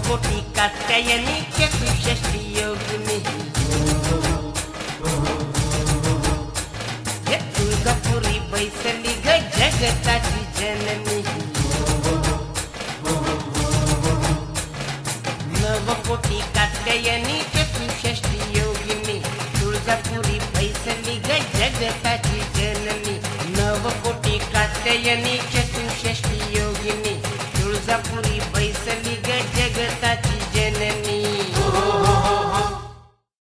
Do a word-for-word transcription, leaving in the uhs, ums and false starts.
नवकोटी कात्यायनी चतुष्षष्ठी योगिनी हे तुळजापुरी बैसली ग जगताची जननी नवकोटी कात्यायनी चतुष्षष्ठी योगिनी तुळजापुरी बैसली ग जगताची जननी नवकोटी कात्यायनी चतुष्षष्ठी योगिनी तुळजापुरी